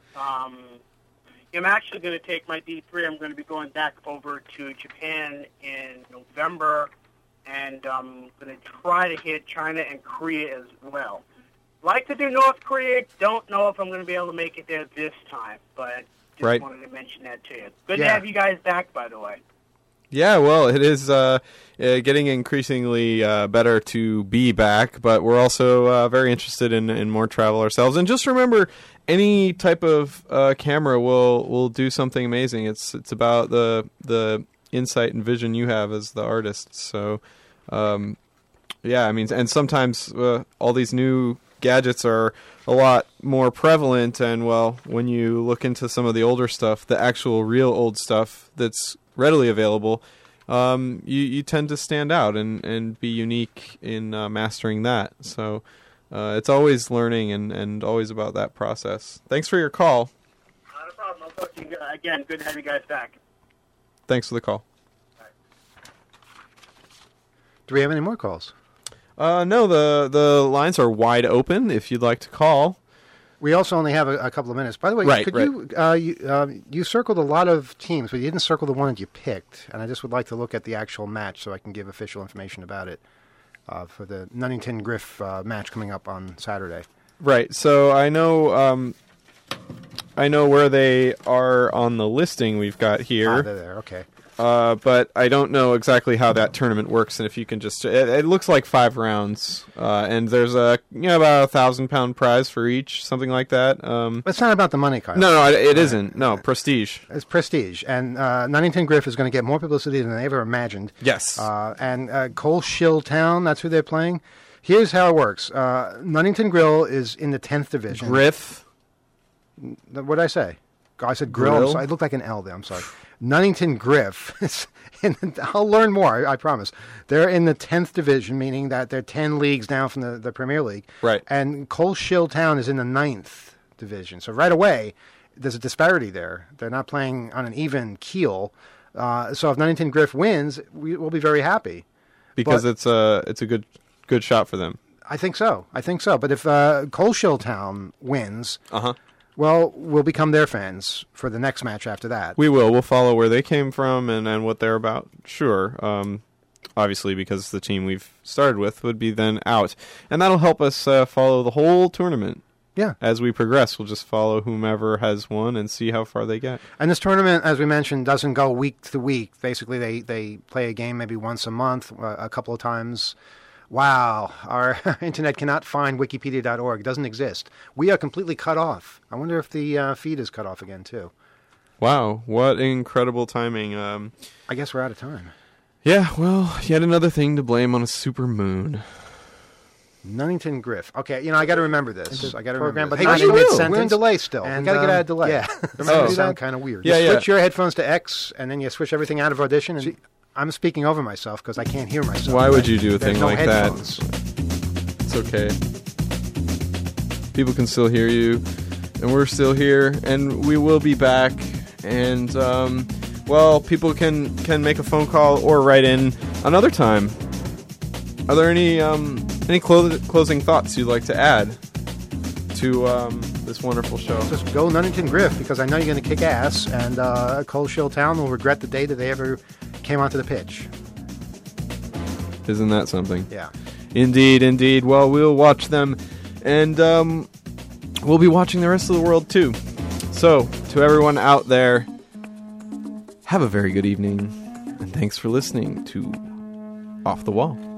S7: I'm actually going to take my D3. I'm going to be going back over to Japan in November, and I'm going to try to hit China and Korea as well. Like to do North Korea. Don't know if I'm going to be able to make it there this time, but just wanted to mention that to you. Good to have you guys back, by the way.
S5: Yeah, well, it is getting increasingly better to be back, but we're also very interested in more travel ourselves. And just remember, any type of camera will do something amazing. It's about the insight and vision you have as the artist. So, yeah, I mean, and sometimes all these new gadgets are a lot more prevalent, and well, when you look into some of the older stuff, the actual real old stuff that's readily available, you tend to stand out and be unique in mastering that. So it's always learning and always about that process. Thanks for your call.
S7: Not a problem. I'll talk to you again. Good to have you guys back.
S5: Thanks for the call.
S6: Do we have any more calls?
S5: No, the lines are wide open if you'd like to call.
S6: We also only have a couple of minutes. By the way, you circled a lot of teams, but you didn't circle the one that you picked. And I just would like to look at the actual match so I can give official information about it for the Nunnington Griff match coming up on Saturday.
S5: Right. So I know where they are on the listing we've got here.
S6: They're there. Okay.
S5: But I don't know exactly how that tournament works, and if you can just... It looks like 5 rounds, and there's about £1,000 prize for each, something like that.
S6: It's not about the money, Kyle.
S5: No, it isn't. No, prestige.
S6: It's prestige, and Nunnington Griff is going to get more publicity than they ever imagined.
S5: Yes.
S6: And Coal Shill Town, that's who they're playing. Here's how it works. Nunnington Grill is in the 10th division.
S5: Griff?
S6: What did I say? I said Grill. I looked like an L there. I'm sorry. Nunnington Griff. I'll learn more, I promise. They're in the 10th division, meaning that they're 10 leagues down from the Premier League.
S5: Right.
S6: And Coal Shill Town is in the 9th division. So right away, there's a disparity there. They're not playing on an even keel. So if Nunnington Griff wins, we'll be very happy.
S5: Because it's a good shot for them.
S6: I think so. But if Coal Shill Town wins... Well, we'll become their fans for the next match after that.
S5: We will. We'll follow where they came from and what they're about. Sure. Obviously, because the team we've started with would be then out. And that'll help us follow the whole tournament.
S6: Yeah.
S5: As we progress, we'll just follow whomever has won and see how far they get.
S6: And this tournament, as we mentioned, doesn't go week to week. Basically, they play a game maybe once a month, a couple of times. Wow, our internet cannot find wikipedia.org. It doesn't exist. We are completely cut off. I wonder if the feed is cut off again, too.
S5: Wow, what incredible timing.
S6: I guess we're out of time.
S5: Yeah, well, yet another thing to blame on a super moon.
S6: Nunnington Griff. Okay, I got to remember this. I got to remember this.
S5: Hey, what do you do?
S6: We're in delay still. We got to get out of delay.
S5: Yeah.
S6: Remember, sound kind of weird. You switch your headphones to X, and then you switch everything out of Audition, and... I'm speaking over myself because I can't hear myself.
S5: Why would you do a thing like
S6: headphones.
S5: that? It's okay. People can still hear you, and we're still here, and we will be back. And, people can make a phone call or write in another time. Are there any closing thoughts you'd like to add to this wonderful show?
S6: Just go Nunnington Griff, because I know you're going to kick ass, and Coal Shill Town will regret the day that they ever came onto the pitch.
S5: Isn't that something?
S6: Yeah.
S5: Indeed. Well, we'll watch them, and we'll be watching the rest of the world too. So, to everyone out there, have a very good evening, and thanks for listening to Off the Wall.